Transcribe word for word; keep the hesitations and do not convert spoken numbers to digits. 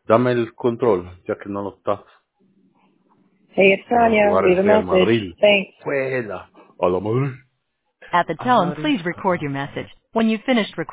Dame el control, ya que no lo estás. Hey, it's Para Tanya. jugar Leave a el Real message. Madrid. Thanks. Juega. A la madre. At the A la tone, madre. please record your message. When you've finished recording,